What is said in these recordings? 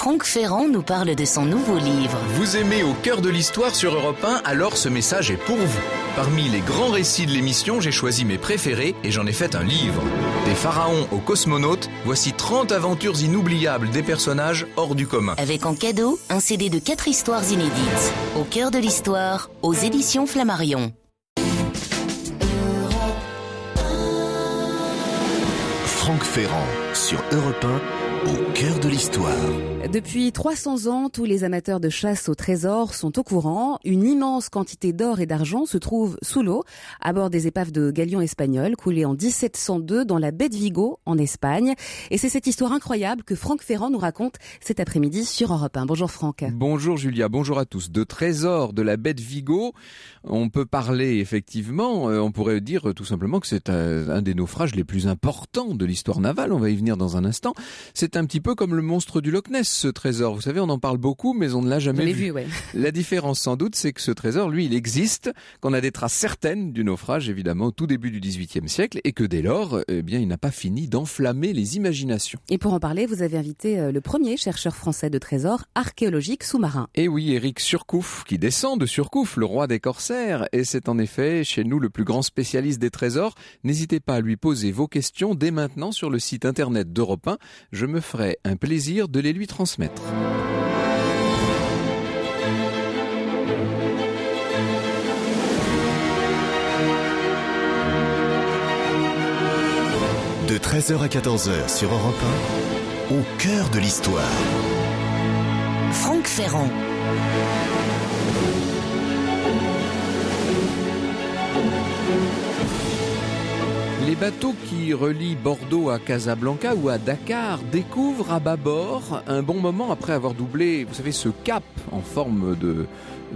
Franck Ferrand nous parle de son nouveau livre. Vous aimez Au cœur de l'histoire sur Europe 1, alors ce message est pour vous. Parmi les grands récits de l'émission, j'ai choisi mes préférés et j'en ai fait un livre. Des pharaons aux cosmonautes, voici 30 aventures inoubliables des personnages hors du commun. Avec en cadeau, un CD de 4 histoires inédites. Au cœur de l'histoire, aux éditions Flammarion. Franck Ferrand sur Europe 1, au cœur de l'histoire. Depuis 300 ans, tous les amateurs de chasse au trésor sont au courant. Une immense quantité d'or et d'argent se trouve sous l'eau, à bord des épaves de galions espagnols coulées en 1702 dans la baie de Vigo, en Espagne. Et c'est cette histoire incroyable que Franck Ferrand nous raconte cet après-midi sur Europe 1. Bonjour Franck. Bonjour Julia, bonjour à tous. De trésors de la baie de Vigo, on peut parler effectivement, on pourrait dire tout simplement que c'est un des naufrages les plus importants de l'histoire navale. On va y venir dans un instant. C'est un petit peu comme le monstre du Loch Ness, ce trésor. Vous savez, on en parle beaucoup, mais on ne l'a jamais vu. Ouais. La différence, sans doute, c'est que ce trésor, lui, il existe, qu'on a des traces certaines du naufrage, évidemment, au tout début du XVIIIe siècle, et que dès lors, eh bien, il n'a pas fini d'enflammer les imaginations. Et pour en parler, vous avez invité le premier chercheur français de trésors archéologiques sous-marins. Et oui, Éric Surcouf, qui descend de Surcouf, le roi des corsaires, et c'est en effet, chez nous, le plus grand spécialiste des trésors. N'hésitez pas à lui poser vos questions dès maintenant sur le site internet d'Europe 1. Je me ferai un plaisir de les lui transmettre. De 13h à 14h sur Europe 1, au cœur de l'histoire. Franck Ferrand. Les bateaux qui relient Bordeaux à Casablanca ou à Dakar découvrent à bâbord, un bon moment après avoir doublé, vous savez, ce cap en forme de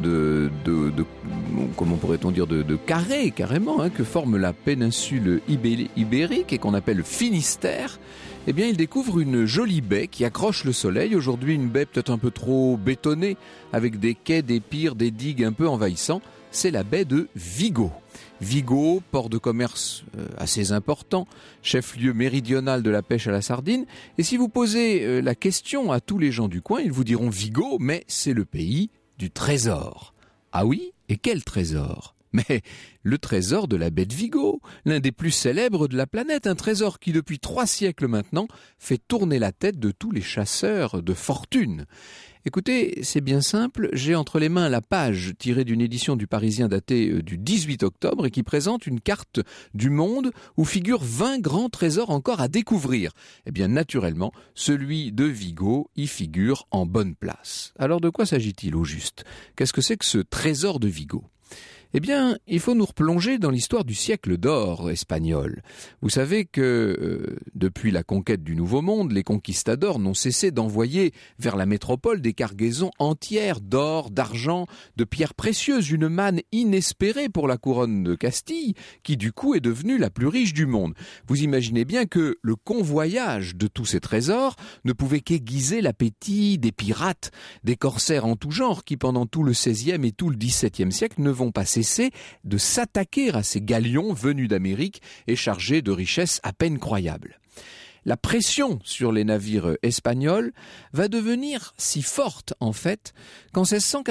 comment pourrait-on dire, de carré carrément, que forme la péninsule ibérique et qu'on appelle le Finistère. Eh bien, ils découvrent une jolie baie qui accroche le soleil. Aujourd'hui, une baie peut-être un peu trop bétonnée, avec des quais, des piers, des digues un peu envahissants. C'est la baie de Vigo. Vigo, port de commerce assez important, chef-lieu méridional de la pêche à la sardine. Et si vous posez la question à tous les gens du coin, ils vous diront Vigo, mais c'est le pays du trésor. Ah oui? Et quel trésor? Mais le trésor de la baie de Vigo, l'un des plus célèbres de la planète, un trésor qui depuis 3 siècles maintenant fait tourner la tête de tous les chasseurs de fortune. Écoutez, c'est bien simple, j'ai entre les mains la page tirée d'une édition du Parisien datée du 18 octobre et qui présente une carte du monde où figurent 20 grands trésors encore à découvrir. Eh bien, naturellement, celui de Vigo y figure en bonne place. Alors de quoi s'agit-il au juste? Qu'est-ce que c'est que ce trésor de Vigo? Eh bien, il faut nous replonger dans l'histoire du siècle d'or espagnol. Vous savez que depuis la conquête du Nouveau Monde, les conquistadors n'ont cessé d'envoyer vers la métropole des cargaisons entières d'or, d'argent, de pierres précieuses, une manne inespérée pour la couronne de Castille, qui du coup est devenue la plus riche du monde. Vous imaginez bien que le convoyage de tous ces trésors ne pouvait qu'aiguiser l'appétit des pirates, des corsaires en tout genre, qui pendant tout le XVIe et tout le XVIIe siècle ne vont pas cesser de s'attaquer à ces galions venus d'Amérique et chargés de richesses à peine croyables. La pression sur les navires espagnols va devenir si forte, en fait, qu'en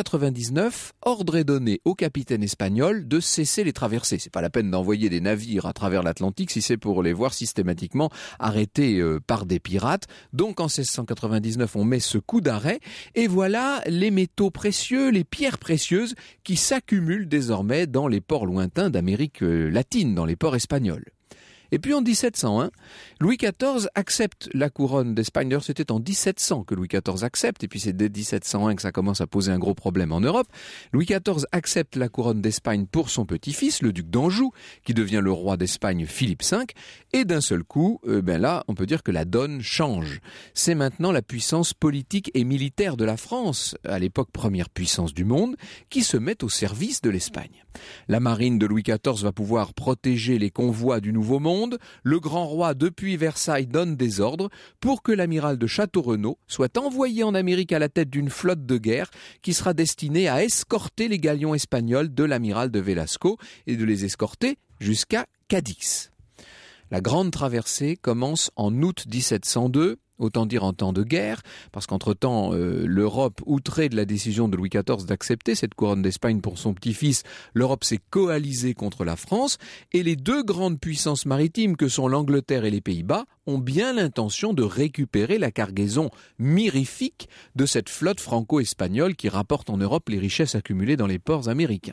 1699, ordre est donné au capitaine espagnol de cesser les traversées. C'est pas la peine d'envoyer des navires à travers l'Atlantique si c'est pour les voir systématiquement arrêtés par des pirates. Donc en 1699, on met ce coup d'arrêt et voilà les métaux précieux, les pierres précieuses qui s'accumulent désormais dans les ports lointains d'Amérique latine, dans les ports espagnols. Et puis en 1701, Louis XIV accepte la couronne d'Espagne. D'ailleurs, c'était en 1700 que Louis XIV accepte, et puis c'est dès 1701 que ça commence à poser un gros problème en Europe. Louis XIV accepte la couronne d'Espagne pour son petit-fils, le duc d'Anjou, qui devient le roi d'Espagne Philippe V, et d'un seul coup, là, on peut dire que la donne change. C'est maintenant la puissance politique et militaire de la France, à l'époque première puissance du monde, qui se met au service de l'Espagne. La marine de Louis XIV va pouvoir protéger les convois du Nouveau Monde. Le grand roi, depuis Versailles, donne des ordres pour que l'amiral de Château-Renaud soit envoyé en Amérique à la tête d'une flotte de guerre qui sera destinée à escorter les galions espagnols de l'amiral de Velasco et de les escorter jusqu'à Cadix. La grande traversée commence en août 1702, autant dire en temps de guerre, parce qu'entre-temps, l'Europe, outrée de la décision de Louis XIV d'accepter cette couronne d'Espagne pour son petit-fils, l'Europe s'est coalisée contre la France, et les deux grandes puissances maritimes que sont l'Angleterre et les Pays-Bas ont bien l'intention de récupérer la cargaison mirifique de cette flotte franco-espagnole qui rapporte en Europe les richesses accumulées dans les ports américains.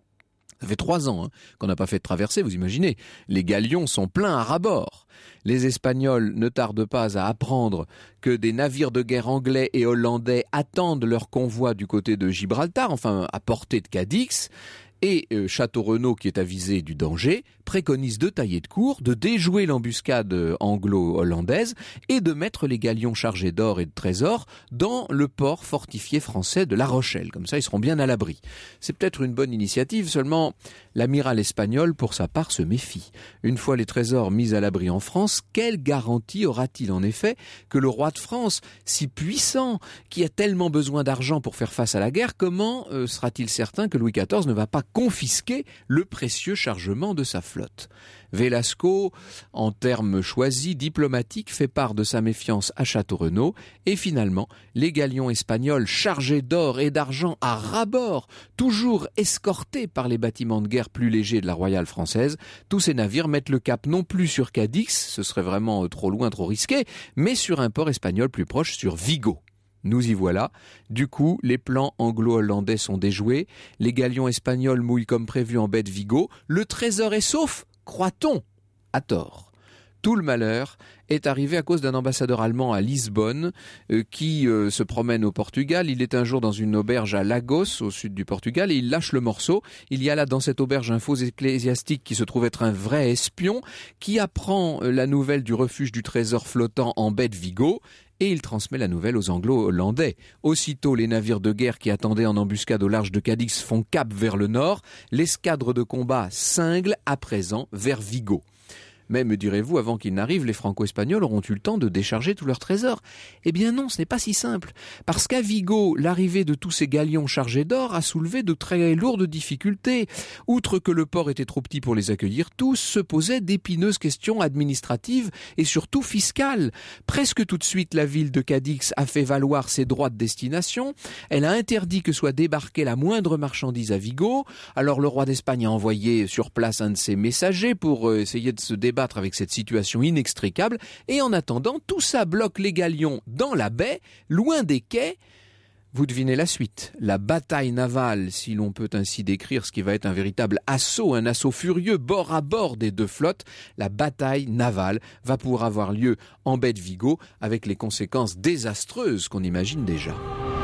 Ça fait 3 ans qu'on n'a pas fait de traversée, vous imaginez. Les galions sont pleins à ras-bord. Les Espagnols ne tardent pas à apprendre que des navires de guerre anglais et hollandais attendent leur convoi du côté de Gibraltar, enfin à portée de Cadix. Et Château-Renaud, qui est avisé du danger, préconise de tailler de court, de déjouer l'embuscade anglo-hollandaise et de mettre les galions chargés d'or et de trésors dans le port fortifié français de La Rochelle. Comme ça, ils seront bien à l'abri. C'est peut-être une bonne initiative, seulement l'amiral espagnol, pour sa part, se méfie. Une fois les trésors mis à l'abri en France, quelle garantie aura-t-il en effet que le roi de France, si puissant, qui a tellement besoin d'argent pour faire face à la guerre, comment sera-t-il certain que Louis XIV ne va pas confisquer le précieux chargement de sa flotte? Velasco, en termes choisis, diplomatiques, fait part de sa méfiance à Château-Renaud et finalement, les galions espagnols chargés d'or et d'argent à ras-bord, toujours escortés par les bâtiments de guerre plus légers de la Royale française, tous ces navires mettent le cap non plus sur Cadix, ce serait vraiment trop loin, trop risqué, mais sur un port espagnol plus proche, sur Vigo. Nous y voilà. Du coup, les plans anglo-hollandais sont déjoués. Les galions espagnols mouillent comme prévu en baie de Vigo. Le trésor est sauf, croit-on, à tort. Tout le malheur est arrivé à cause d'un ambassadeur allemand à Lisbonne qui se promène au Portugal. Il est un jour dans une auberge à Lagos, au sud du Portugal, et il lâche le morceau. Il y a là dans cette auberge un faux ecclésiastique qui se trouve être un vrai espion, qui apprend la nouvelle du refuge du trésor flottant en baie de Vigo, et il transmet la nouvelle aux Anglo-Hollandais. Aussitôt, les navires de guerre qui attendaient en embuscade au large de Cadix font cap vers le nord. L'escadre de combat cingle à présent vers Vigo. Mais, me direz-vous, avant qu'ils n'arrivent, les Franco-Espagnols auront eu le temps de décharger tous leurs trésors? Eh bien non, ce n'est pas si simple. Parce qu'à Vigo, l'arrivée de tous ces galions chargés d'or a soulevé de très lourdes difficultés. Outre que le port était trop petit pour les accueillir tous, se posaient d'épineuses questions administratives et surtout fiscales. Presque tout de suite, la ville de Cadix a fait valoir ses droits de destination. Elle a interdit que soit débarquée la moindre marchandise à Vigo. Alors le roi d'Espagne a envoyé sur place un de ses messagers pour essayer de se débattre avec cette situation inextricable, et en attendant, tout ça bloque les galions dans la baie, loin des quais. Vous devinez la suite. La bataille navale, si l'on peut ainsi décrire ce qui va être un véritable assaut, un assaut furieux bord à bord des deux flottes, la bataille navale va pouvoir avoir lieu en baie de Vigo avec les conséquences désastreuses qu'on imagine déjà.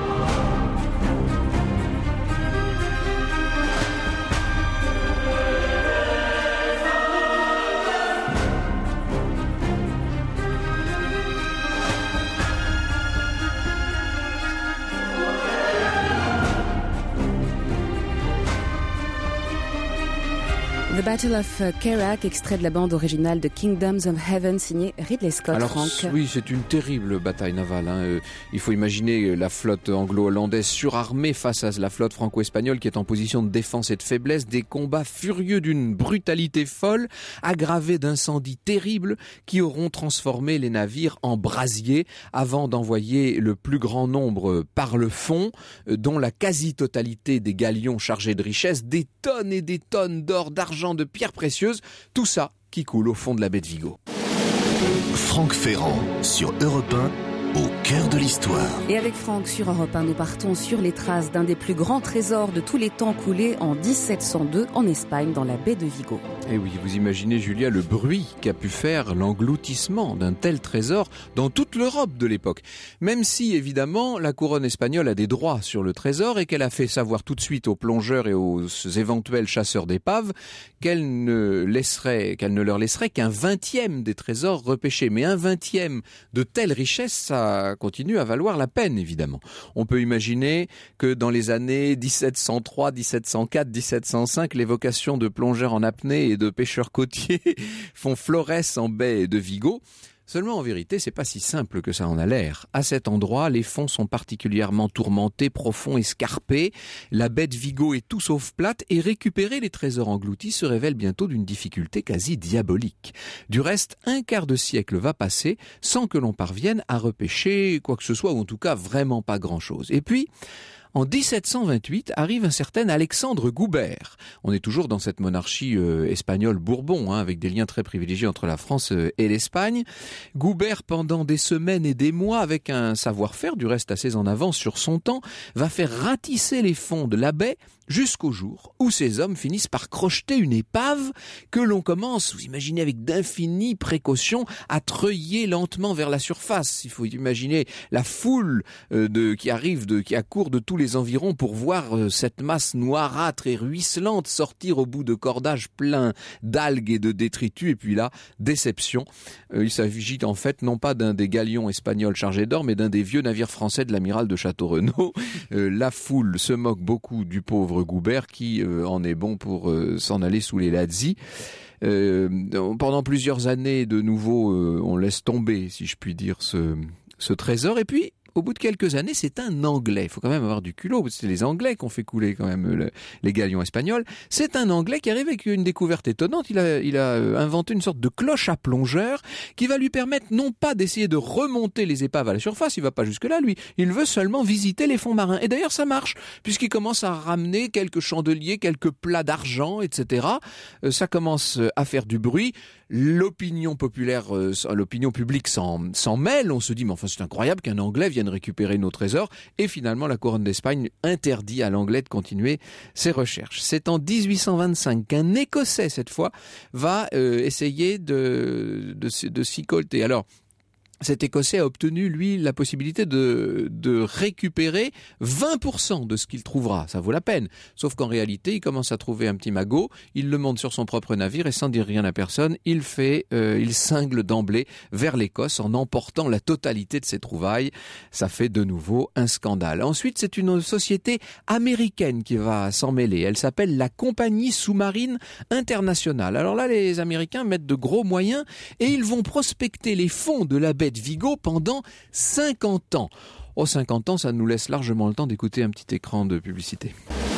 The Battle of Kerak, extrait de la bande originale de Kingdoms of Heaven, signé Ridley Scott. Alors, Franck. Oui, c'est une terrible bataille navale. Il faut imaginer la flotte anglo-hollandaise surarmée face à la flotte franco-espagnole qui est en position de défense et de faiblesse, des combats furieux d'une brutalité folle, aggravés d'incendies terribles qui auront transformé les navires en brasiers avant d'envoyer le plus grand nombre par le fond, dont la quasi-totalité des galions chargés de richesses, des tonnes et des tonnes d'or, d'argent, de pierres précieuses, tout ça qui coule au fond de la baie de Vigo. Franck Ferrand sur Europe 1, au cœur de l'histoire. Et avec Franck sur Europe 1, nous partons sur les traces d'un des plus grands trésors de tous les temps coulé en 1702 en Espagne, dans la baie de Vigo. Et oui, vous imaginez, Julia, le bruit qu'a pu faire l'engloutissement d'un tel trésor dans toute l'Europe de l'époque. Même si, évidemment, la couronne espagnole a des droits sur le trésor et qu'elle a fait savoir tout de suite aux plongeurs et aux éventuels chasseurs d'épaves qu'elle ne leur laisserait qu'un 20e des trésors repêchés. Mais un 20e de telle richesse, ça continue à valoir la peine, évidemment. On peut imaginer que dans les années 1703, 1704, 1705, les vocations de plongeurs en apnée et de pêcheurs côtiers font florès en baie de Vigo. Seulement, en vérité, c'est pas si simple que ça en a l'air. À cet endroit, les fonds sont particulièrement tourmentés, profonds, escarpés. La baie de Vigo est tout sauf plate et récupérer les trésors engloutis se révèle bientôt d'une difficulté quasi diabolique. Du reste, un quart de siècle va passer sans que l'on parvienne à repêcher quoi que ce soit, ou en tout cas vraiment pas grand-chose. Et puis, en 1728 arrive un certain Alexandre Goubert. On est toujours dans cette monarchie espagnole Bourbon, avec des liens très privilégiés entre la France et l'Espagne. Goubert, pendant des semaines et des mois, avec un savoir-faire du reste assez en avance sur son temps, va faire ratisser les fonds de la baie jusqu'au jour où ces hommes finissent par crocheter une épave que l'on commence, vous imaginez, avec d'infinies précautions, à treuiller lentement vers la surface. Il faut imaginer la foule qui accourt de tous les environs pour voir cette masse noirâtre et ruisselante sortir au bout de cordages pleins d'algues et de détritus. Et puis là, déception. Il s'agit en fait non pas d'un des galions espagnols chargés d'or, mais d'un des vieux navires français de l'amiral de Château-Renaud. La foule se moque beaucoup du pauvre Goubert qui en est bon pour s'en aller sous les lazzi. Pendant plusieurs années, de nouveau, on laisse tomber, si je puis dire, ce trésor. Et puis, au bout de quelques années, c'est un Anglais. Il faut quand même avoir du culot, parce que c'est les Anglais qui ont fait couler quand même les galions espagnols. C'est un Anglais qui arrive avec une découverte étonnante. Il a inventé une sorte de cloche à plongeur qui va lui permettre non pas d'essayer de remonter les épaves à la surface, il va pas jusque-là lui, il veut seulement visiter les fonds marins. Et d'ailleurs ça marche, puisqu'il commence à ramener quelques chandeliers, quelques plats d'argent, etc. Ça commence à faire du bruit. L'opinion populaire, l'opinion publique s'en mêle. On se dit, mais enfin c'est incroyable qu'un Anglais vienne récupérer nos trésors. Et finalement, la couronne d'Espagne interdit à l'Anglais de continuer ses recherches. C'est en 1825 qu'un Écossais, cette fois, va essayer de s'y colter. Alors, cet Écossais a obtenu, lui, la possibilité de récupérer 20% de ce qu'il trouvera. Ça vaut la peine. Sauf qu'en réalité, il commence à trouver un petit magot, il le monte sur son propre navire et sans dire rien à personne, il cingle d'emblée vers l'Écosse en emportant la totalité de ses trouvailles. Ça fait de nouveau un scandale. Ensuite, c'est une société américaine qui va s'en mêler. Elle s'appelle la Compagnie sous-marine internationale. Alors là, les Américains mettent de gros moyens et ils vont prospecter les fonds de la baie de Vigo pendant 50 ans. 50 ans, ça nous laisse largement le temps d'écouter un petit écran de publicité.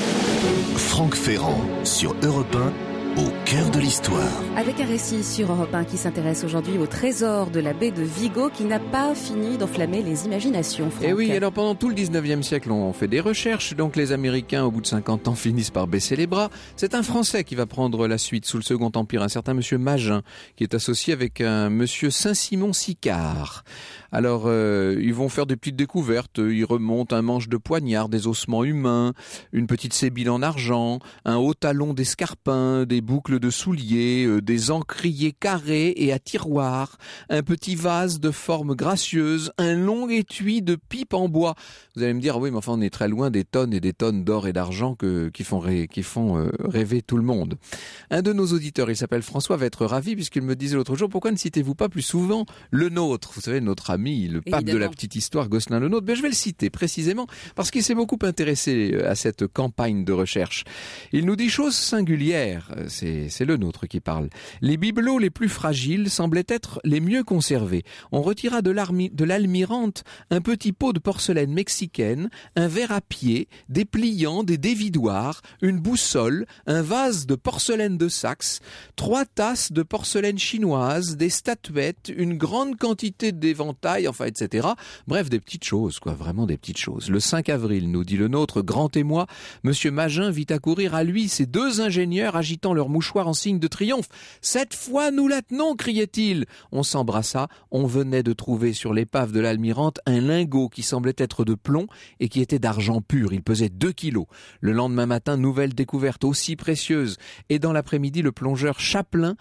Franck Ferrand sur Europe 1, au cœur de l'histoire. Avec un récit sur Europe 1 qui s'intéresse aujourd'hui au trésor de la baie de Vigo qui n'a pas fini d'enflammer les imaginations. Franck. Et oui, alors pendant tout le 19e siècle, on fait des recherches, donc les Américains, au bout de 50 ans, finissent par baisser les bras. C'est un Français qui va prendre la suite sous le Second Empire, un certain monsieur Magin, qui est associé avec un monsieur Saint-Simon-Sicard. Alors, ils vont faire des petites découvertes, ils remontent un manche de poignard, des ossements humains, une petite sébile en argent, un haut talon d'escarpin, des boucles de souliers, des encriers carrés et à tiroirs, un petit vase de forme gracieuse, un long étui de pipe en bois. Vous allez me dire, oui, mais enfin, on est très loin des tonnes et des tonnes d'or et d'argent qui font rêver tout le monde. Un de nos auditeurs, il s'appelle François, va être ravi puisqu'il me disait l'autre jour, pourquoi ne citez-vous pas plus souvent le nôtre? Vous savez, notre ami, le pape de la petite histoire, Gosselin le nôtre. Ben, je vais le citer précisément parce qu'il s'est beaucoup intéressé à cette campagne de recherche. Il nous dit chose singulière. C'est le nôtre qui parle. Les bibelots les plus fragiles semblaient être les mieux conservés. On retira de l'Almirante un petit pot de porcelaine mexicaine, un verre à pied, des pliants, des dévidoirs, une boussole, un vase de porcelaine de Saxe, 3 tasses de porcelaine chinoise, des statuettes, une grande quantité d'éventails, enfin, etc. Bref, des petites choses, quoi, vraiment des petites choses. Le 5 avril, nous dit le nôtre, grand émoi, monsieur Magin vit accourir à lui ses 2 ingénieurs agitant leur mouchoir en signe de triomphe. Cette fois, nous la tenons, criait-il. On s'embrassa. On venait de trouver sur l'épave de l'Almirante un lingot qui semblait être de plomb et qui était d'argent pur. Il pesait 2 kilos. Le lendemain matin, nouvelle découverte aussi précieuse. Et dans l'après-midi, le plongeur Chapalin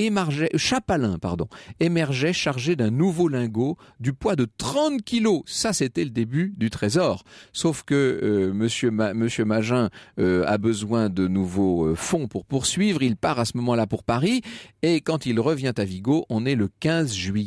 émergeait chargé d'un nouveau lingot du poids de 30 kilos. Ça, c'était le début du trésor. Sauf que monsieur Magin a besoin de nouveaux fonds pour poursuivre. Il part à ce moment-là pour Paris. Et quand il revient à Vigo, on est le 15 juillet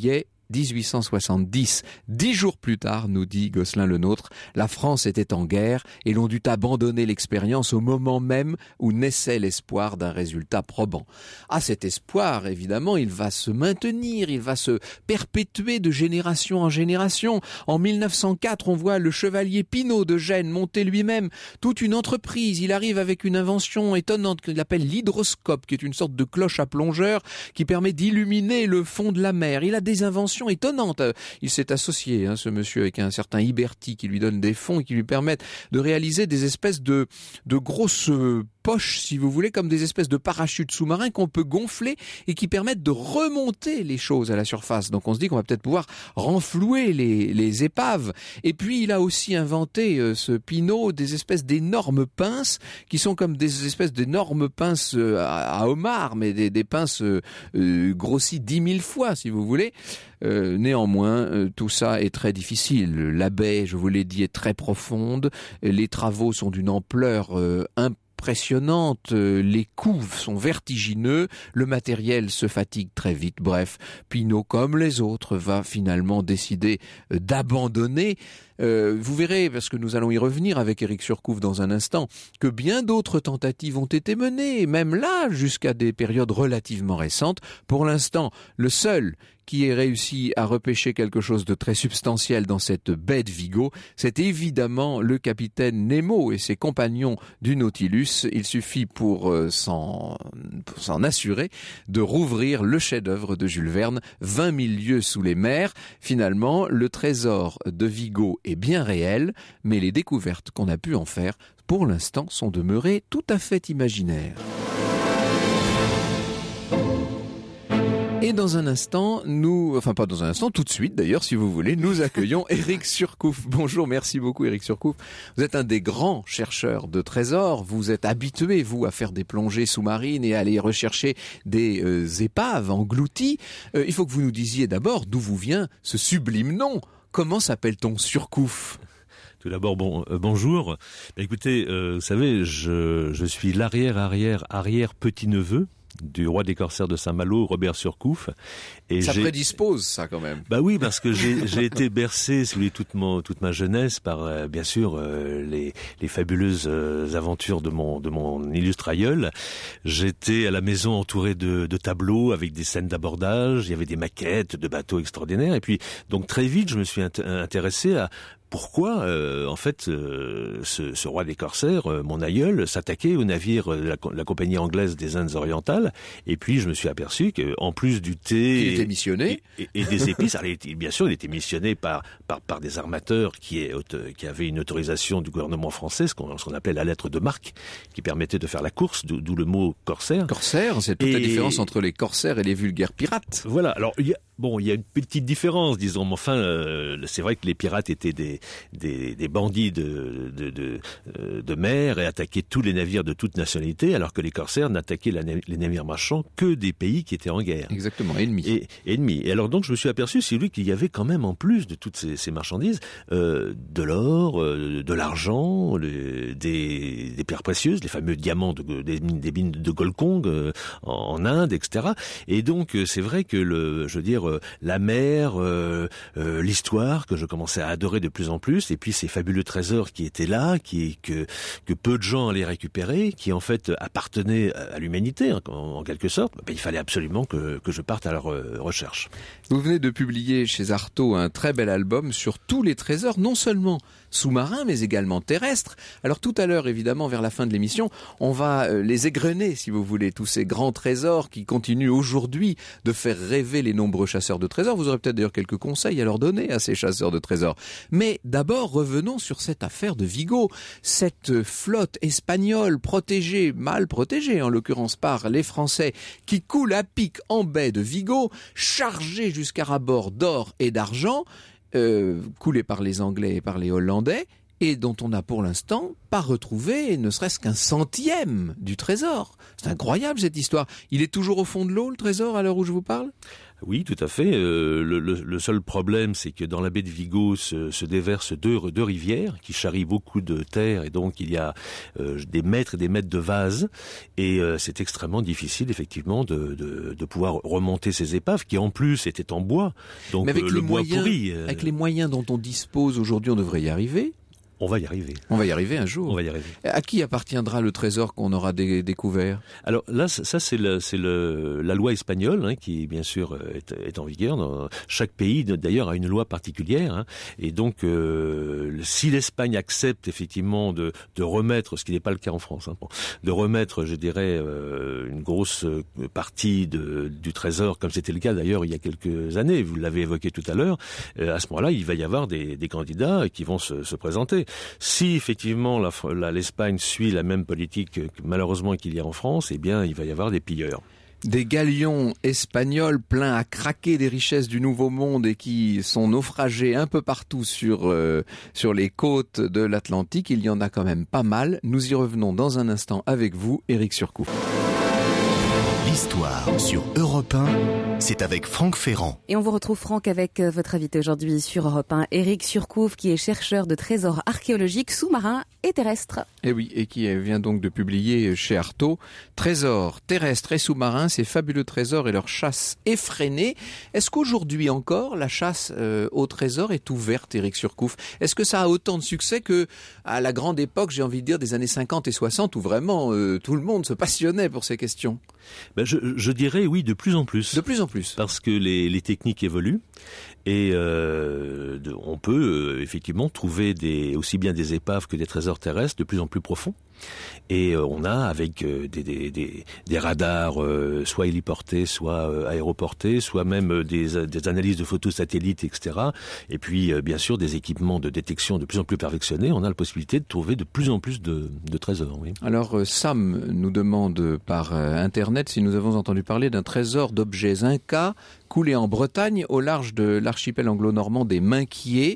1870. 10 jours plus tard, nous dit Gosselin le Nôtre, la France était en guerre et l'on dut abandonner l'expérience au moment même où naissait l'espoir d'un résultat probant. Ah, cet espoir, évidemment, il va se maintenir, il va se perpétuer de génération en génération. En 1904, on voit le chevalier Pinault de Gênes monter lui-même toute une entreprise. Il arrive avec une invention étonnante qu'il appelle l'hydroscope, qui est une sorte de cloche à plongeur qui permet d'illuminer le fond de la mer. Il a des inventions étonnantes. Il s'est associé, ce monsieur, avec un certain Iberti qui lui donne des fonds et qui lui permettent de réaliser des espèces de grosses poches, si vous voulez, comme des espèces de parachutes sous-marins qu'on peut gonfler et qui permettent de remonter les choses à la surface. Donc on se dit qu'on va peut-être pouvoir renflouer les épaves. Et puis il a aussi inventé, ce Pinault, des espèces d'énormes pinces qui sont comme des espèces d'énormes pinces à homard, mais des pinces grossies 10 000 fois, si vous voulez. Néanmoins, tout ça est très difficile. La baie, je vous l'ai dit, est très profonde. Les travaux sont d'une ampleur impressionnante, les coûts sont vertigineux, le matériel se fatigue très vite. Bref, Pinault, comme les autres, va finalement décider d'abandonner. Vous verrez, parce que nous allons y revenir avec Éric Surcouf dans un instant, que bien d'autres tentatives ont été menées, même là, jusqu'à des périodes relativement récentes. Pour l'instant, le seul qui ait réussi à repêcher quelque chose de très substantiel dans cette baie de Vigo, c'est évidemment le capitaine Nemo et ses compagnons du Nautilus. Il suffit pour s'en assurer de rouvrir le chef-d'œuvre de Jules Verne, 20 000 lieues sous les mers. Finalement, le trésor de Vigo est bien réel, mais les découvertes qu'on a pu en faire, pour l'instant, sont demeurées tout à fait imaginaires. Et dans un instant, pas dans un instant, tout de suite d'ailleurs, si vous voulez, nous accueillons Éric Surcouf. Bonjour, merci beaucoup Éric Surcouf. Vous êtes un des grands chercheurs de trésors. Vous êtes habitué, vous, à faire des plongées sous-marines et à aller rechercher des épaves englouties. Il faut que vous nous disiez d'abord d'où vous vient ce sublime nom. Comment s'appelle-t-on Surcouf ? Tout d'abord, bonjour. Écoutez, vous savez, je suis l'arrière petit-neveu du roi des corsaires de Saint-Malo, Robert Surcouf. Et ça prédispose, ça, quand même. Bah oui, parce que j'ai été bercé, si vous voulez, toute ma jeunesse par, bien sûr, les fabuleuses aventures de mon illustre aïeul. J'étais à la maison entouré de tableaux avec des scènes d'abordage, il y avait des maquettes de bateaux extraordinaires. Et puis, donc très vite, je me suis intéressé à pourquoi, en fait, ce roi des corsaires, mon aïeul, s'attaquait aux navires de la compagnie anglaise des Indes orientales. Et puis, je me suis aperçu qu'en plus du thé... Il était missionné. Et des épices, alors, bien sûr, il était missionné par des armateurs qui avaient une autorisation du gouvernement français, ce qu'on appelait la lettre de marque, qui permettait de faire la course, d'où le mot corsaire. Corsaire, c'est toute la différence entre les corsaires et les vulgaires pirates. Voilà, alors... il y a une petite différence, disons, mais enfin, c'est vrai que les pirates étaient des bandits de mer et attaquaient tous les navires de toute nationalité, alors que les corsaires n'attaquaient les navires marchands que des pays qui étaient en guerre. Exactement, ennemis. Ennemis. Et alors donc, je me suis aperçu, c'est lui qu'il y avait quand même, en plus de toutes ces marchandises, de l'or, de l'argent, des pierres précieuses, les fameux diamants des mines de Golconde en Inde, etc. Et donc, c'est vrai que la mer, l'histoire que je commençais à adorer de plus en plus, et puis ces fabuleux trésors qui étaient là, que peu de gens allaient récupérer, qui en fait appartenaient à l'humanité en quelque sorte. Il fallait absolument que je parte à leur recherche. Vous venez de publier chez Artaud un très bel album sur tous les trésors, non seulement sous-marins, mais également terrestres. Alors tout à l'heure, évidemment, vers la fin de l'émission, on va les égrener, si vous voulez, tous ces grands trésors qui continuent aujourd'hui de faire rêver les nombreux chasseurs de trésors. Vous aurez peut-être d'ailleurs quelques conseils à leur donner à ces chasseurs de trésors. Mais d'abord, revenons sur cette affaire de Vigo. Cette flotte espagnole protégée, mal protégée en l'occurrence par les Français, qui coule à pic en baie de Vigo, chargée jusqu'à ras-bord d'or et d'argent, coulée par les Anglais et par les Hollandais. et dont on n'a pour l'instant pas retrouvé ne serait-ce qu'un centième du trésor. C'est incroyable cette histoire. Il est toujours au fond de l'eau, le trésor, à l'heure où je vous parle ? Oui, tout à fait. Le seul problème, c'est que dans la baie de Vigo se déversent deux rivières qui charrient beaucoup de terre, et donc il y a des mètres et des mètres de vase, et c'est extrêmement difficile effectivement de pouvoir remonter ces épaves qui en plus étaient en bois. Donc mais avec le bois pourri. Avec les moyens dont on dispose aujourd'hui, on devrait y arriver. On va y arriver. On va y arriver un jour. On va y arriver. À qui appartiendra le trésor qu'on aura découvert ? Alors là, ça c'est la loi espagnole qui bien sûr est en vigueur. Chaque pays d'ailleurs a une loi particulière, hein. Et donc si l'Espagne accepte effectivement de remettre, ce qui n'est pas le cas en France, hein, de remettre, je dirais, une grosse partie du trésor, comme c'était le cas d'ailleurs il y a quelques années, vous l'avez évoqué tout à l'heure, à ce moment-là, il va y avoir des candidats qui vont se présenter. Si effectivement l'Espagne suit la même politique malheureusement qu'il y a en France, eh bien il va y avoir des pilleurs. Des galions espagnols pleins à craquer des richesses du Nouveau Monde et qui sont naufragés un peu partout sur les côtes de l'Atlantique. Il y en a quand même pas mal. Nous y revenons dans un instant avec vous, Éric Surcouf. L'histoire sur Europe 1, c'est avec Franck Ferrand. Et on vous retrouve, Franck, avec votre invité aujourd'hui sur Europe 1, Éric Surcouf, qui est chercheur de trésors archéologiques sous-marins et terrestres. Et oui, et qui vient donc de publier chez Artaud Trésors terrestres et sous-marins, ces fabuleux trésors et leur chasse effrénée. Est-ce qu'aujourd'hui encore, la chasse aux trésors est ouverte, Éric Surcouf ? Est-ce que ça a autant de succès que à la grande époque, j'ai envie de dire, des années 50 et 60, où vraiment tout le monde se passionnait pour ces questions ? Ben je dirais oui, de plus en plus. De plus en plus. Parce que les techniques évoluent et on peut effectivement trouver aussi bien des épaves que des trésors terrestres de plus en plus profonds. Et on a avec des radars soit héliportés, soit aéroportés, soit même des analyses de photos satellites, etc. Et puis bien sûr des équipements de détection de plus en plus perfectionnés. On a la possibilité de trouver de plus en plus de trésors. Oui. Alors Sam nous demande par Internet si nous avons entendu parler d'un trésor d'objets incas coulé en Bretagne au large de l'archipel anglo-normand des Minquiers.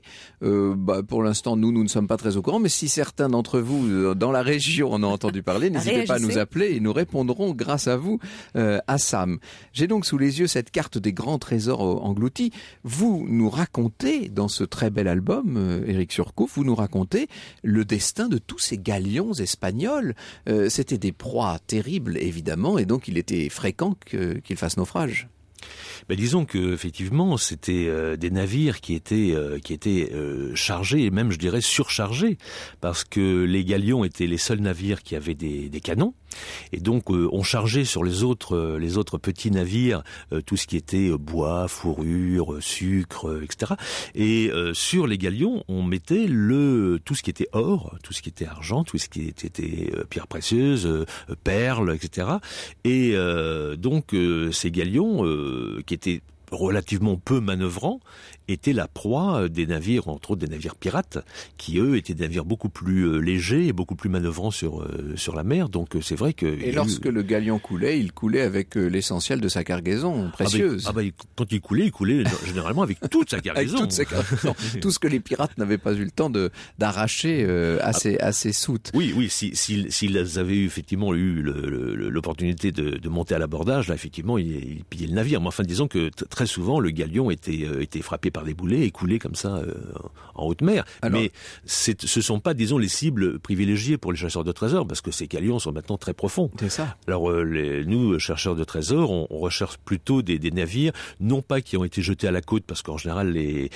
Pour l'instant, nous ne sommes pas très au courant, mais si certains d'entre vous dans la région en ont entendu parler, n'hésitez pas à nous appeler et nous répondrons grâce à vous à Sam. J'ai donc sous les yeux cette carte des grands trésors engloutis. Vous nous racontez dans ce très bel album, Éric Surcouf, vous nous racontez le destin de tous ces galions espagnols. C'était des proies terribles, évidemment, et donc il était fréquent qu'ils fassent naufrage. Ben disons que effectivement c'était des navires qui étaient chargés et même je dirais surchargés parce que les galions étaient les seuls navires qui avaient des canons et donc on chargeait sur les autres petits navires tout ce qui était bois, fourrure, sucre, etc. Et sur les galions on mettait tout ce qui était or, tout ce qui était argent, tout ce qui était pierres précieuses, perles, etc. Et donc ces galions qui étaient relativement peu manœuvrants, étaient la proie des navires, entre autres des navires pirates, qui eux étaient des navires beaucoup plus légers et beaucoup plus manœuvrants sur la mer. Donc c'est vrai que... Et lorsque le galion coulait, il coulait avec l'essentiel de sa cargaison précieuse. Quand il coulait généralement avec toute sa cargaison. Avec toute sa cargaison. Tout ce que les pirates n'avaient pas eu le temps d'arracher à ses soutes. Oui, s'ils avaient effectivement eu l'opportunité de monter à l'abordage, là effectivement ils pillaient le navire. Mais enfin disons que très souvent le galion était frappé par des boulets et coulé comme ça en haute mer. Alors, mais ce sont pas, disons, les cibles privilégiées pour les chasseurs de trésors, parce que ces galions sont maintenant très profonds. C'est ça. Alors nous, chercheurs de trésors, on recherche plutôt des navires, non pas qui ont été jetés à la côte, parce qu'en général, les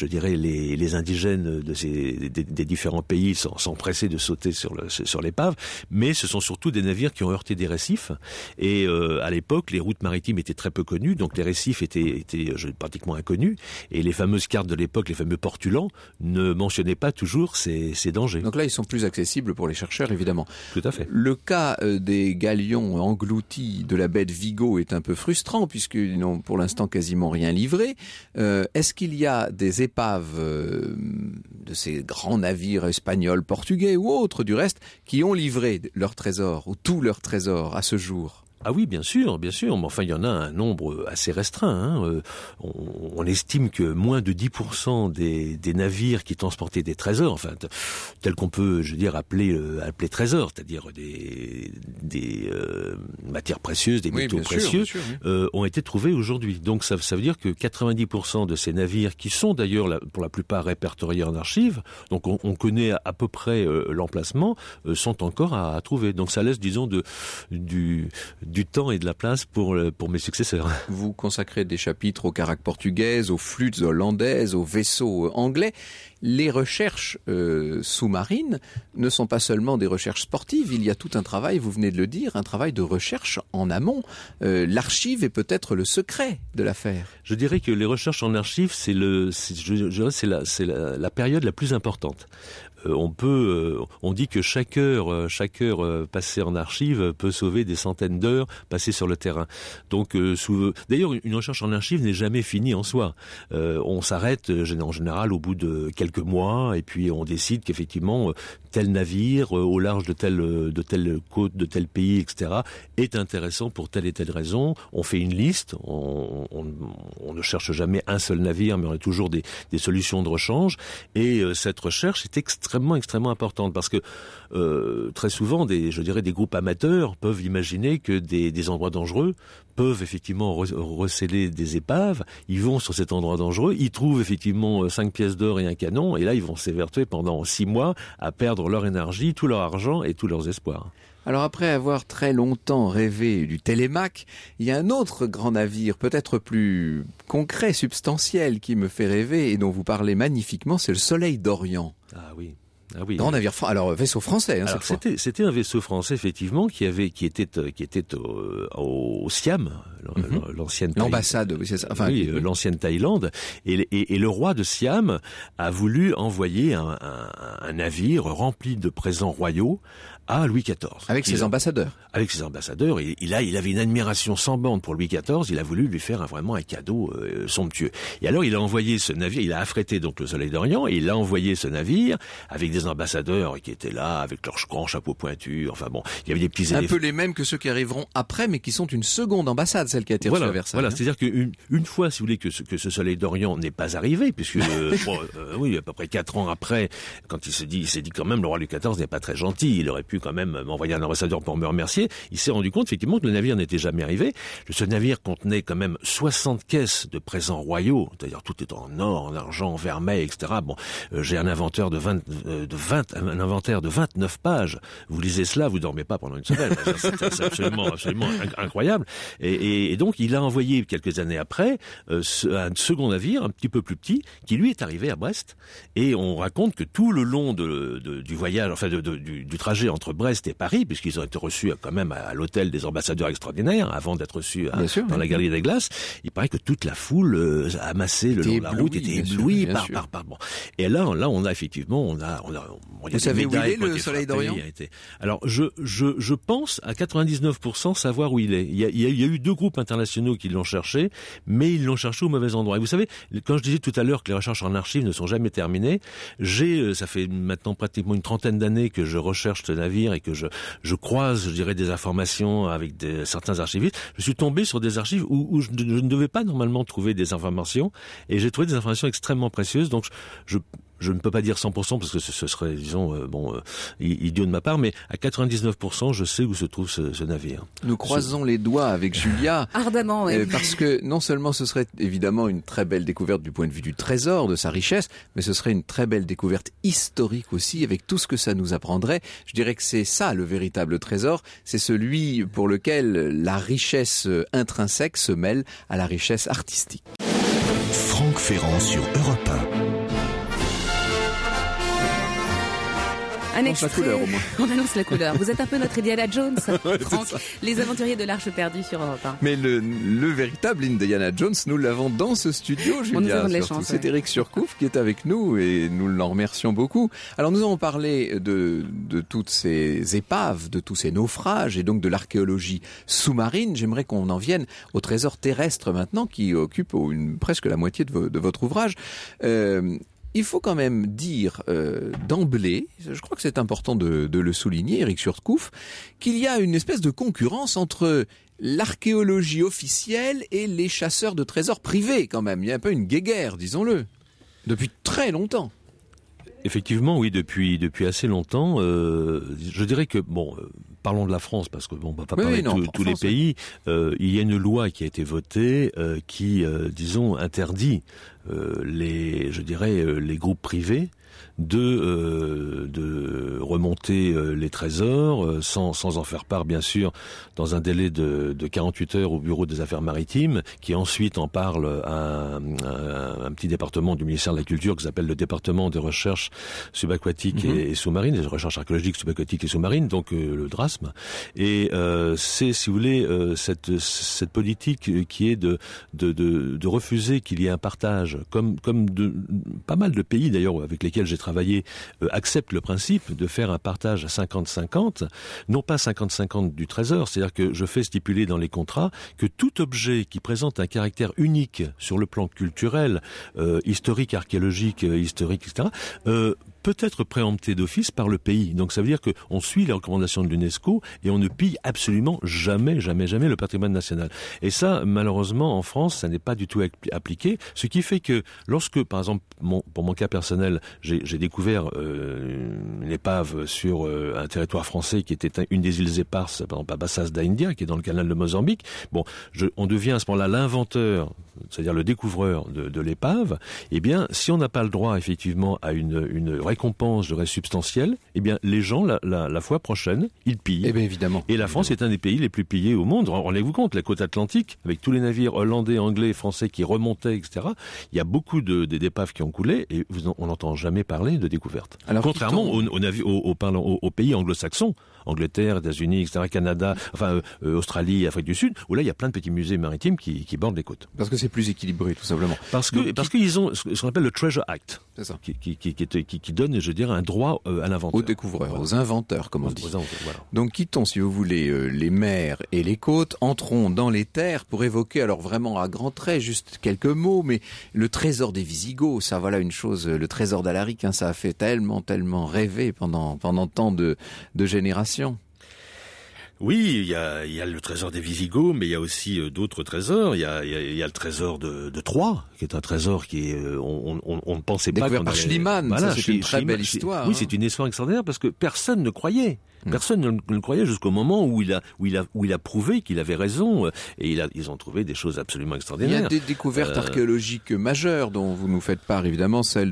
indigènes des différents pays sont pressés de sauter sur l'épave, mais ce sont surtout des navires qui ont heurté des récifs. Et à l'époque, les routes maritimes étaient très peu connues, donc les récifs étaient pratiquement inconnus, et les fameuses cartes de l'époque, les fameux portulans, ne mentionnaient pas toujours ces dangers. Donc là, ils sont plus accessibles pour les chercheurs, évidemment. Tout à fait. Le cas des galions engloutis de la baie de Vigo est un peu frustrant, puisqu'ils n'ont pour l'instant quasiment rien livré. Est-ce qu'il y a des épaves de ces grands navires espagnols, portugais ou autres, du reste, qui ont livré leurs trésors, ou tous leurs trésors, à ce jour ? Ah oui, bien sûr, mais enfin il y en a un nombre assez restreint. On estime que moins de 10% des navires qui transportaient des trésors, enfin tels qu'on peut, je veux dire, appeler trésors, c'est-à-dire des matières précieuses, des métaux précieux, ont été trouvés aujourd'hui. Donc ça veut dire que 90% de ces navires, qui sont d'ailleurs pour la plupart répertoriés en archives, donc on connaît à peu près l'emplacement, sont encore à trouver. Donc ça laisse, disons, du temps et de la place pour mes successeurs. Vous consacrez des chapitres aux caraques portugaises, aux flûtes hollandaises, aux vaisseaux anglais. Les recherches sous-marines ne sont pas seulement des recherches sportives, il y a tout un travail, vous venez de le dire, un travail de recherche en amont. L'archive est peut-être le secret de l'affaire. Je dirais que les recherches en archives, c'est la période la plus importante. On dit que chaque heure passée en archive peut sauver des centaines d'heures passées sur le terrain. Donc, d'ailleurs, une recherche en archive n'est jamais finie en soi. On s'arrête en général au bout de quelques mois, et puis on décide qu'effectivement tel navire au large de telle côte, de tel pays, etc., est intéressant pour telle et telle raison. On fait une liste. On ne cherche jamais un seul navire, mais on a toujours des solutions de rechange. Et cette recherche est extrêmement importante, parce que très souvent des groupes amateurs peuvent imaginer que des endroits dangereux peuvent effectivement recéler des épaves. Ils vont sur cet endroit dangereux, ils trouvent effectivement 5 pièces d'or et un canon, et là ils vont s'évertuer pendant 6 mois à perdre leur énergie, tout leur argent et tous leurs espoirs. Alors après avoir très longtemps rêvé du Télémaque, il y a un autre grand navire, peut-être plus concret, substantiel, qui me fait rêver et dont vous parlez magnifiquement, c'est le Soleil d'Orient. Ah oui. Grand navire, alors vaisseau français. Alors c'était un vaisseau français effectivement qui était au Siam, l'ancienne l'ambassade, l'ancienne Thaïlande, et le roi de Siam a voulu envoyer un navire rempli de présents royaux à Louis XIV. Avec ses ambassadeurs. Avec ses ambassadeurs, et il avait une admiration sans borne pour Louis XIV. Il a voulu lui faire vraiment un cadeau somptueux. Et alors il a envoyé ce navire, il a affrété donc le Soleil d'Orient, et il a envoyé ce navire avec des ambassadeurs qui étaient là, avec leurs grands chapeaux pointus. Enfin bon, il y avait des petits éléphants. Un peu les mêmes que ceux qui arriveront après, mais qui sont une seconde ambassade, celle qui a été reçue à Versailles. Voilà, c'est-à-dire qu'une fois, si vous voulez, que ce Soleil d'Orient n'est pas arrivé, puisque à peu près 4 ans après, quand il s'est dit quand même, le roi Louis XIV n'est pas très gentil, il aurait pu quand même m'envoyer un ambassadeur pour me remercier. Il s'est rendu compte effectivement que le navire n'était jamais arrivé. Ce navire contenait quand même 60 caisses de présents royaux, c'est-à-dire tout est en or, en argent, en vermeil, etc. Bon, j'ai un inventaire de 29 pages. Vous lisez cela, vous dormez pas pendant une semaine. C'est absolument incroyable. Et donc il a envoyé quelques années après un second navire, un petit peu plus petit, qui lui est arrivé à Brest. Et on raconte que tout le long du voyage, enfin du trajet entre Brest et Paris, puisqu'ils ont été reçus quand même à l'hôtel des ambassadeurs extraordinaires avant d'être reçus dans la Galerie des Glaces, il paraît que toute la foule amassée le long de la route était éblouie par bon. Et là on a effectivement vous savez où il est, le Soleil d'Orient? Alors je pense à 99% savoir où il est. Il y a eu 2 groupes internationaux qui l'ont cherché, mais ils l'ont cherché au mauvais endroit. Et vous savez, quand je disais tout à l'heure que les recherches en archives ne sont jamais terminées, ça fait maintenant pratiquement une 30aine d'années que je recherche ce navire et que je croise, je dirais, des informations avec certains archivistes. Je suis tombé sur des archives où je ne devais pas normalement trouver des informations, et j'ai trouvé des informations extrêmement précieuses. Donc je ne peux pas dire 100% parce que ce serait, disons, idiot de ma part, mais à 99%, je sais où se trouve ce navire. Nous croisons les doigts avec Julia. Ardemment, oui. Parce que non seulement ce serait évidemment une très belle découverte du point de vue du trésor, de sa richesse, mais ce serait une très belle découverte historique aussi, avec tout ce que ça nous apprendrait. Je dirais que c'est ça le véritable trésor, c'est celui pour lequel la richesse intrinsèque se mêle à la richesse artistique. Franck Ferrand sur Europe 1. Un extrait. On annonce la couleur. Vous êtes un peu notre Indiana Jones, Franck. Les aventuriers de l'Arche perdue sur Europe 1. Mais le véritable Indiana Jones, nous l'avons dans ce studio, Julia. Nous avons de la chance. C'est Éric Surcouf qui est avec nous et nous l'en remercions beaucoup. Alors nous avons parlé de toutes ces épaves, de tous ces naufrages et donc de l'archéologie sous-marine. J'aimerais qu'on en vienne au trésor terrestre maintenant qui occupe presque la moitié de votre ouvrage. il faut quand même dire d'emblée, je crois que c'est important de le souligner, Éric Surtcouf, qu'il y a une espèce de concurrence entre l'archéologie officielle et les chasseurs de trésors privés quand même. Il y a un peu une guéguerre, disons-le, depuis très longtemps. Effectivement, oui, depuis assez longtemps. Je dirais que, parlons de la France, parce que on va pas parler de tous les pays. Il y a une loi qui a été votée qui, disons, interdit les groupes privés de remonter les trésors sans en faire part, bien sûr, dans un délai de 48 heures au bureau des affaires maritimes, qui ensuite en parle à un petit département du ministère de la Culture qui s'appelle le département des recherches subaquatiques et sous-marines, des recherches archéologiques subaquatiques et sous-marines, donc le DRASM. Et c'est, si vous voulez, cette politique qui est de refuser qu'il y ait un partage, comme de pas mal de pays d'ailleurs avec lesquels j'ai travaillé acceptent le principe de faire un partage à 50-50, non pas 50-50 du trésor, c'est-à-dire que je fais stipuler dans les contrats que tout objet qui présente un caractère unique sur le plan culturel, historique, archéologique, historique, etc., peut être préempté d'office par le pays. Donc ça veut dire qu'on suit les recommandations de l'UNESCO et on ne pille absolument jamais le patrimoine national. Et ça, malheureusement, en France, ça n'est pas du tout appliqué, ce qui fait que lorsque, par exemple, pour mon cas personnel, j'ai découvert une épave sur un territoire français qui était une des îles éparses, par exemple à Bassas da India, qui est dans le canal de Mozambique, on devient à ce moment-là l'inventeur, c'est-à-dire le découvreur de l'épave. Eh bien, si on n'a pas le droit, effectivement, à une récompense, je dirais, substantielle, eh bien, les gens, la fois prochaine, ils pillent. Eh bien, évidemment. Et la France est un des pays les plus pillés au monde. Rendez-vous compte, la côte atlantique, avec tous les navires hollandais, anglais, français qui remontaient, etc., il y a beaucoup d'épaves qui ont coulé et on n'entend jamais parler de découverte. Alors, contrairement aux pays anglo-saxons, Angleterre, États-Unis, etc., Canada, Australie, Afrique du Sud, où là, il y a plein de petits musées maritimes qui bordent les côtes. Parce que c'est plus équilibré, tout simplement. Parce qu'ils ont ce qu'on appelle le Treasure Act. C'est ça. Qui donne, je dirais, un droit à l'inventeur. Aux découvreurs, aux inventeurs, comme on dit. Voilà. Donc, quittons, si vous voulez, les mers et les côtes, entrons dans les terres pour évoquer, alors vraiment à grands traits, juste quelques mots, mais le trésor des Visigoths, ça, voilà une chose, le trésor d'Alaric, ça a fait tellement rêver pendant tant de générations. Oui, il y a le trésor des Visigoths, mais il y a aussi d'autres trésors. Il y a le trésor de Troie, qui est un trésor qui est, on ne pensait pas. Découvert par Schliemann. Voilà, c'est une très belle histoire. Oui, c'est une histoire extraordinaire parce que personne ne croyait. Personne ne le croyait jusqu'au moment où il a prouvé qu'il avait raison, et ils ont trouvé des choses absolument extraordinaires. Il y a des découvertes archéologiques majeures dont vous nous faites part, évidemment, celle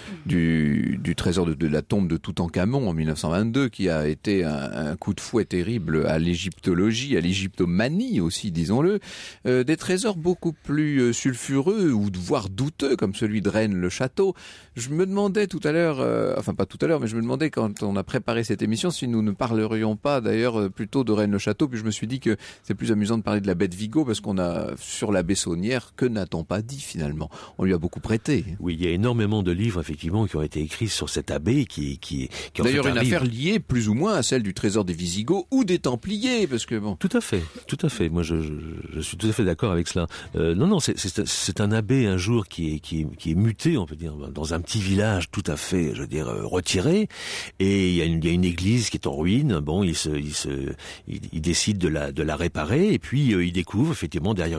du trésor de la tombe de Toutankhamon en 1922, qui a été un coup de fouet terrible à l'égyptologie, à l'égyptomanie aussi, disons-le. Des trésors beaucoup plus sulfureux ou voire douteux, comme celui de Rennes-le-Château. Je me demandais tout à l'heure, pas tout à l'heure, mais je me demandais quand on a préparé cette émission si nous ne parlerions pas d'ailleurs plutôt de Rennes-le-Château, puis je me suis dit que c'est plus amusant de parler de la baie de Vigo parce qu'on a sur la baie Saunière, que n'a-t-on pas dit finalement? On lui a beaucoup prêté. Oui, il y a énormément de livres effectivement qui ont été écrits sur cette abbaye qui d'ailleurs une affaire liée plus ou moins à celle du trésor des Visigoths ou des Templiers, parce que bon. Tout à fait. Moi je suis tout à fait d'accord avec cela. Non, c'est un abbé un jour qui est muté, on peut dire, dans un petit village tout à fait, je veux dire, retiré, et il y a une église qui est en ruine. Bon, il décide de la réparer, et puis il découvre effectivement derrière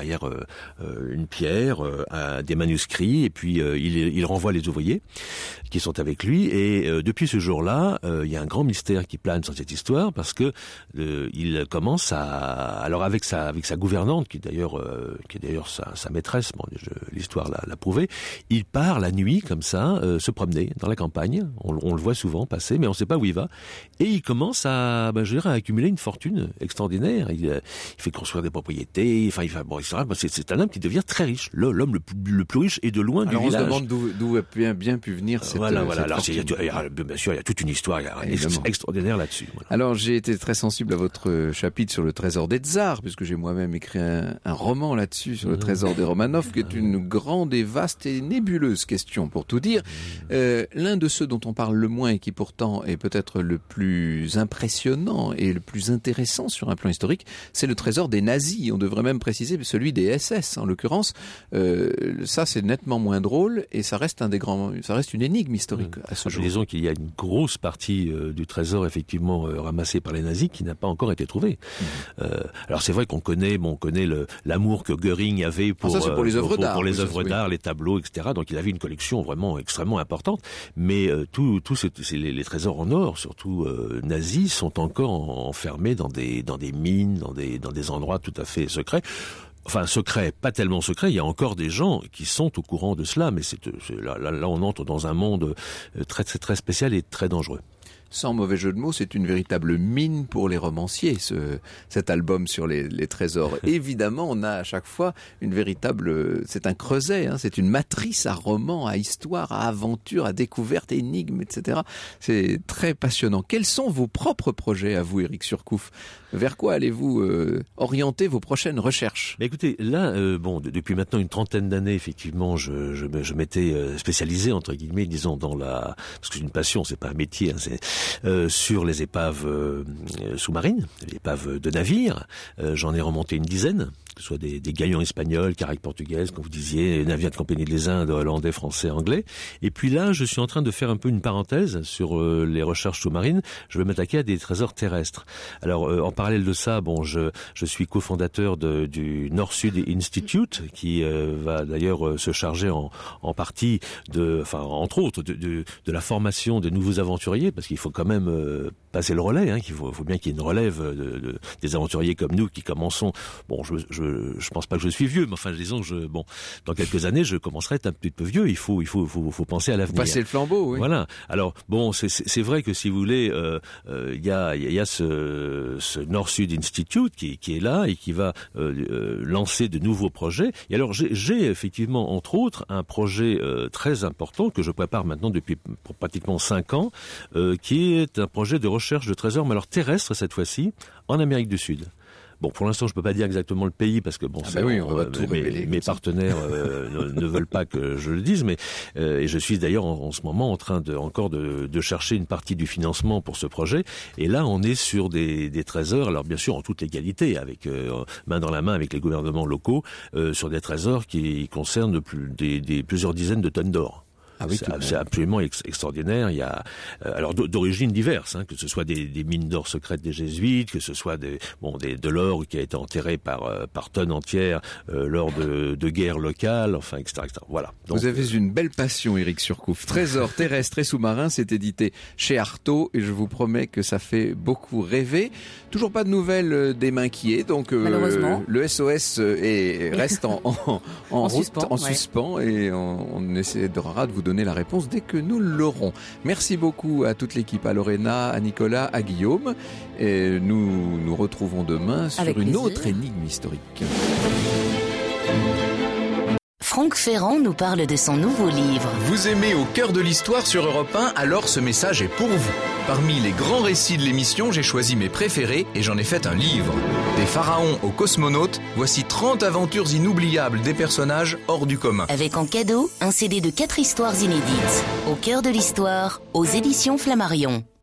une pierre des manuscrits, et puis il renvoie les ouvriers qui sont avec lui, et depuis ce jour-là, il y a un grand mystère qui plane sur cette histoire, parce que il commence alors avec sa gouvernante, qui est d'ailleurs sa maîtresse, l'histoire l'a prouvé, il part la nuit comme ça se promener dans la campagne, on le voit souvent passer, mais on ne sait pas où il va, et il commence à accumuler une fortune extraordinaire. Il fait construire des propriétés, c'est un homme qui devient très riche, l'homme le plus riche et de loin du village. Alors on se demande d'où a bien pu venir cette Alors bien sûr, il y a toute une histoire extraordinaire là-dessus. Voilà. Alors j'ai été très sensible sensible à votre chapitre sur le trésor des tsars, puisque j'ai moi-même écrit un roman là-dessus, sur le trésor des Romanov, qui est une grande et vaste et nébuleuse question, pour tout dire. L'un de ceux dont on parle le moins et qui pourtant est peut-être le plus impressionnant et le plus intéressant sur un plan historique, c'est le trésor des nazis. On devrait même préciser celui des SS, en l'occurrence. Ça, c'est nettement moins drôle et ça reste ça reste une énigme historique à ce jour. Disons qu'il y a une grosse partie du trésor effectivement ramassé par les nazis qui n'a pas encore été trouvée. Alors c'est vrai qu'on connaît l'amour que Göring avait pour les œuvres d'art, pour les œuvres d'art, les tableaux, etc. Donc il avait une collection vraiment extrêmement importante. Mais les trésors en or, surtout nazis, sont encore enfermés dans des mines, dans des endroits tout à fait secrets. Enfin, secret, pas tellement secret, il y a encore des gens qui sont au courant de cela, mais là on entre dans un monde très, très, très spécial et très dangereux. Sans mauvais jeu de mots, c'est une véritable mine pour les romanciers, cet album sur les trésors. Évidemment, on a à chaque fois c'est un creuset, hein, c'est une matrice à romans, à histoire, à aventure, à découverte, énigmes, etc. C'est très passionnant. Quels sont vos propres projets à vous, Éric Surcouf ? Vers quoi allez-vous orienter vos prochaines recherches ? Écoutez, là, depuis maintenant une trentaine d'années, effectivement, je m'étais spécialisé, entre guillemets, disons, parce que c'est une passion, c'est pas un métier, hein, sur les épaves sous-marines, les épaves de navires. J'en ai remonté une dizaine, que ce soit des galions espagnols, caraïbes portugaises, comme vous disiez, navires de compagnie des Indes, hollandais, français, anglais. Et puis là, je suis en train de faire un peu une parenthèse sur les recherches sous-marines. Je vais m'attaquer à des trésors terrestres. Alors, en parallèle de ça, je suis cofondateur du Nord-Sud Institute, qui va d'ailleurs se charger en partie entre autres, de la formation de nouveaux aventuriers, parce qu'il faut quand même passer le relais, hein, qu'il faut bien qu'il y ait une relève des aventuriers comme nous qui commençons. Bon, je pense pas que je suis vieux, mais enfin, disons que dans quelques années, je commencerai à être un petit peu vieux. Il faut penser à l'avenir. Passer le flambeau, oui. Voilà. Alors, c'est vrai que si vous voulez, il y a ce Nord-Sud Institute qui est là et qui va lancer de nouveaux projets. Et alors, j'ai effectivement, entre autres, un projet très important que je prépare maintenant depuis pratiquement 5 ans, qui est un projet de recherche de trésors, mais alors terrestre cette fois-ci, en Amérique du Sud. Bon, pour l'instant, je peux pas dire exactement le pays parce que mes partenaires ne veulent pas que je le dise, mais et je suis d'ailleurs en ce moment en train de chercher une partie du financement pour ce projet. Et là, on est sur des trésors, alors bien sûr en toute légalité, avec main dans la main avec les gouvernements locaux, sur des trésors qui concernent plusieurs dizaines de tonnes d'or. Ah oui, c'est absolument extraordinaire. Il y a alors d'origines diverses, hein, que ce soit des mines d'or secrètes des jésuites, que ce soit de l'or qui a été enterré par tonnes entières lors de guerres locales, enfin, etc. Voilà. Donc, vous avez une belle passion, Éric Surcouf. Trésors terrestres et sous-marins, c'est édité chez Artaud et je vous promets que ça fait beaucoup rêver. Toujours pas de nouvelles des Mainquiers, donc le SOS reste en suspens et on essaiera de vous donner la réponse dès que nous l'aurons. Merci beaucoup à toute l'équipe, à Lorena, à Nicolas, à Guillaume. Et nous nous retrouvons demain sur une autre énigme historique. Franck Ferrand nous parle de son nouveau livre. Vous aimez Au cœur de l'histoire sur Europe 1, alors ce message est pour vous. Parmi les grands récits de l'émission, j'ai choisi mes préférés et j'en ai fait un livre. Des pharaons aux cosmonautes, voici 30 aventures inoubliables des personnages hors du commun. Avec en cadeau, un CD de 4 histoires inédites. Au cœur de l'histoire, aux éditions Flammarion.